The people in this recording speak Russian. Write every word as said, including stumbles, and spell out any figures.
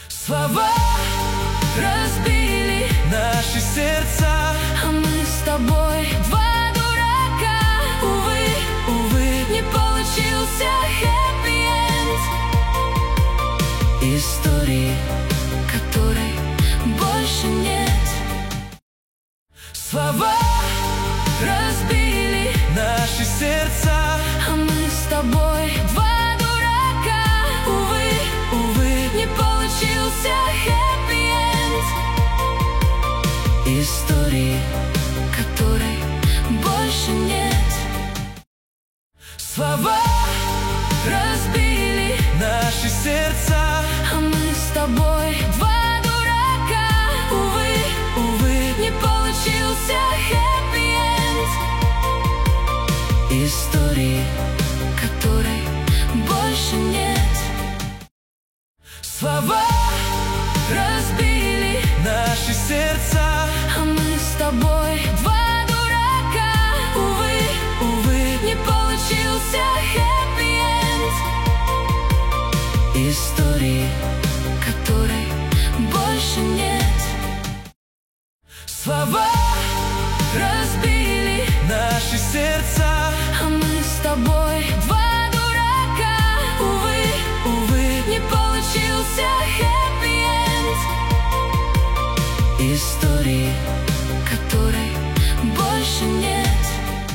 Слова разбили наши сердца, а мы с тобой два дурака. увы, увы, Не получился хэппи-энд истории, которой больше нет. слова разбили наши сердца, А мы с тобой два дурака. увы, увы, Не получился хэппи-энд истории, которой больше нет. слова разбили наши сердца, А мы с тобой два дурака. увы, увы, Не получился хэппи-энд истории, которой больше нет. слова разбили наши сердца, А мы с тобой два дурака. увы, увы, Не получился хэппи-энд истории, которой больше нет. слова разбили